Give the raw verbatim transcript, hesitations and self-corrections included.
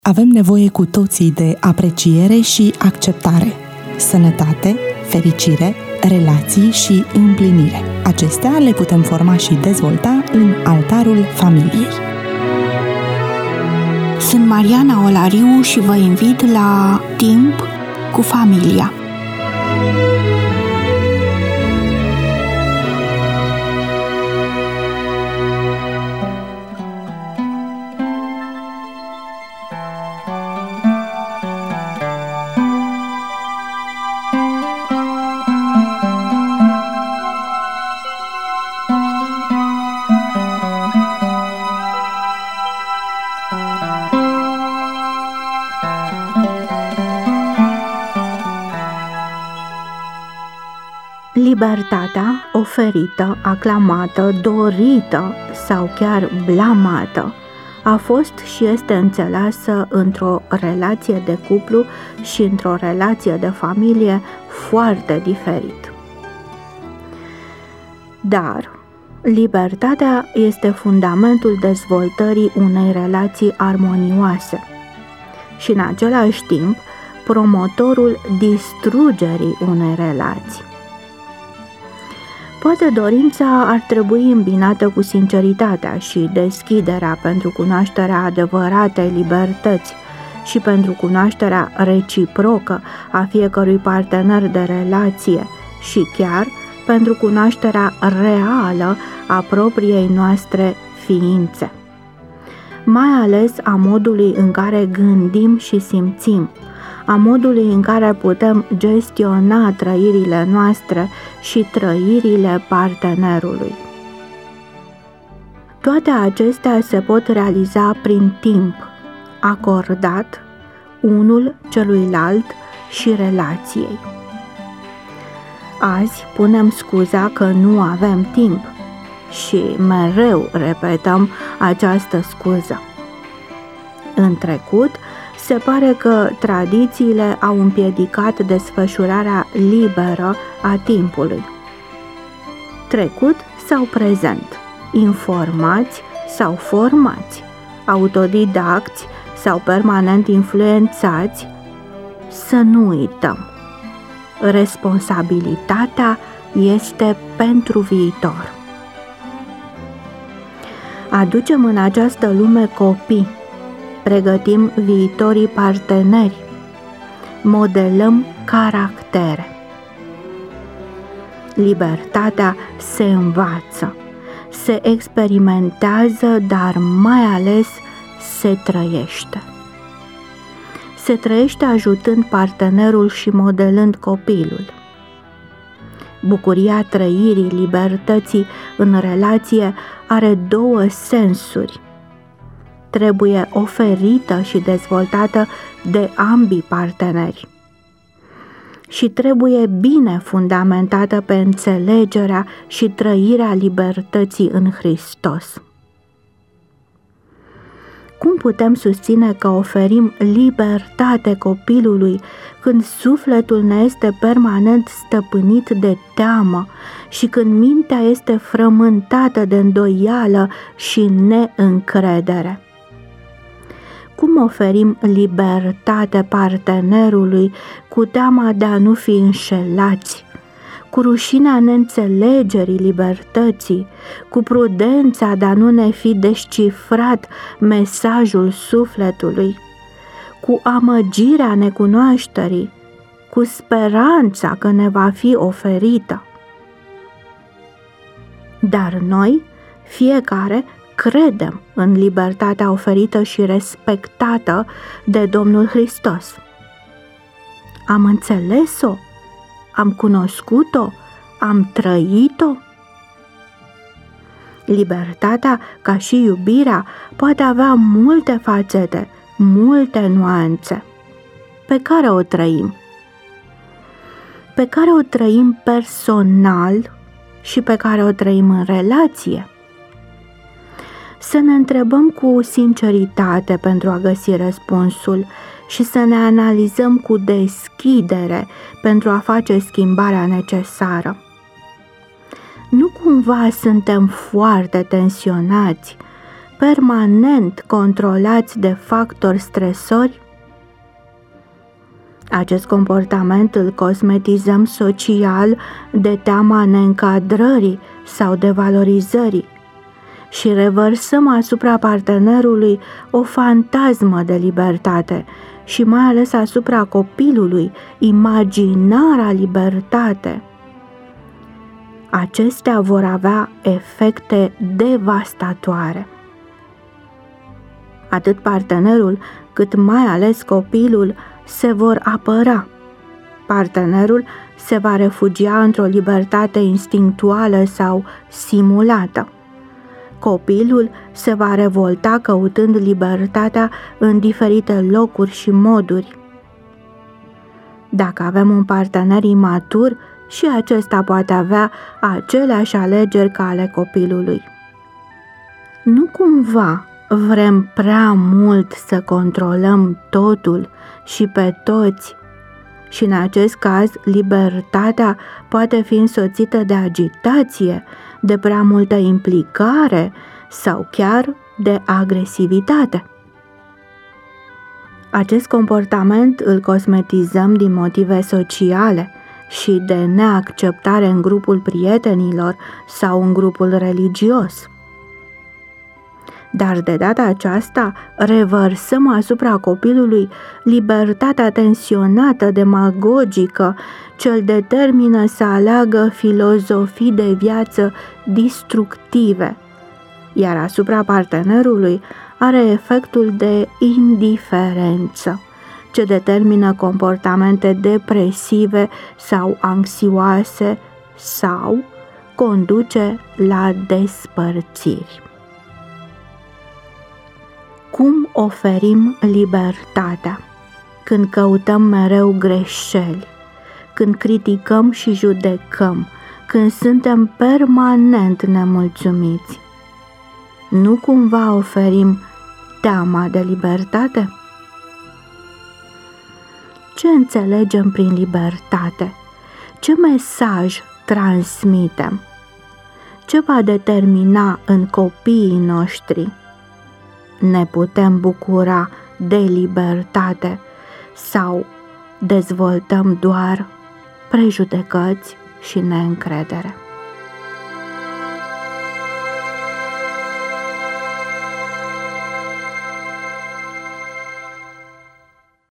Avem nevoie cu toții de apreciere și acceptare, sănătate, fericire, relații și împlinire. Acestea le putem forma și dezvolta în altarul familiei. Sunt Mariana Olariu și vă invit la Timp cu familia. Libertatea oferită, aclamată, dorită sau chiar blamată a fost și este înțeleasă într-o relație de cuplu și într-o relație de familie foarte diferit. Dar libertatea este fundamentul dezvoltării unei relații armonioase și în același timp promotorul distrugerii unei relații. Poate dorința ar trebui îmbinată cu sinceritatea și deschiderea pentru cunoașterea adevăratei libertăți și pentru cunoașterea reciprocă a fiecărui partener de relație și chiar pentru cunoașterea reală a propriei noastre ființe, mai ales a modului în care gândim și simțim, a modului în care putem gestiona trăirile noastre și trăirile partenerului. Toate acestea se pot realiza prin timp acordat unul celuilalt și relației. Azi punem scuza că nu avem timp și mereu repetăm această scuză. În trecut, se pare că tradițiile au împiedicat desfășurarea liberă a timpului. Trecut sau prezent, informați sau formați, autodidacți sau permanent influențați, să nu uităm. Responsabilitatea este pentru viitor. Aducem în această lume copii, pregătim viitorii parteneri, modelăm caractere. Libertatea se învață, se experimentează, dar mai ales se trăiește. Se trăiește ajutând partenerul și modelând copilul. Bucuria trăirii libertății în relație are două sensuri. Trebuie oferită și dezvoltată de ambii parteneri și trebuie bine fundamentată pe înțelegerea și trăirea libertății în Hristos. Cum putem susține că oferim libertate copilului când sufletul ne este permanent stăpânit de teamă și când mintea este frământată de îndoială și neîncredere? Cum oferim libertate partenerului cu teama de a nu fi înșelați, cu rușinea neînțelegerii libertății, cu prudența de a nu ne fi descifrat mesajul sufletului, cu amăgirea necunoașterii, cu speranța că ne va fi oferită? Dar noi, fiecare, credem în libertatea oferită și respectată de Domnul Hristos. Am înțeles-o? Am cunoscut-o? Am trăit-o? Libertatea, ca și iubirea, poate avea multe fațete, multe nuanțe. Pe care o trăim? Pe care o trăim personal și pe care o trăim în relație? Să ne întrebăm cu sinceritate pentru a găsi răspunsul și să ne analizăm cu deschidere pentru a face schimbarea necesară. Nu cumva suntem foarte tensionați permanent controlați de factori stresori? Acest comportament îl cosmetizăm social de teama neîncadrării sau de valorizării și revărsăm asupra partenerului o fantasmă de libertate și mai ales asupra copilului imaginara libertate. Acestea vor avea efecte devastatoare. Atât partenerul cât mai ales copilul se vor apăra. Partenerul se va refugia într-o libertate instinctuală sau simulată. Copilul se va revolta căutând libertatea în diferite locuri și moduri. Dacă avem un partener imatur, și acesta poate avea aceleași alegeri ca ale copilului. Nu cumva vrem prea mult să controlăm totul și pe toți și în acest caz libertatea poate fi însoțită de agitație, de prea multă implicare sau chiar de agresivitate. Acest comportament îl cosmetizăm din motive sociale și de neacceptare în grupul prietenilor sau în grupul religios. Dar de data aceasta revărsăm asupra copilului libertatea tensionată, demagogică, ce îl determină să aleagă filozofii de viață destructive, iar asupra partenerului are efectul de indiferență, ce determină comportamente depresive sau anxioase sau conduce la despărțiri. Cum oferim libertatea? Când căutăm mereu greșeli, când criticăm și judecăm, când suntem permanent nemulțumiți. Nu cumva oferim teama de libertate? Ce înțelegem prin libertate? Ce mesaj transmitem? Ce va determina în copiii noștri? Ne putem bucura de libertate sau dezvoltăm doar prejudecăți și neîncredere?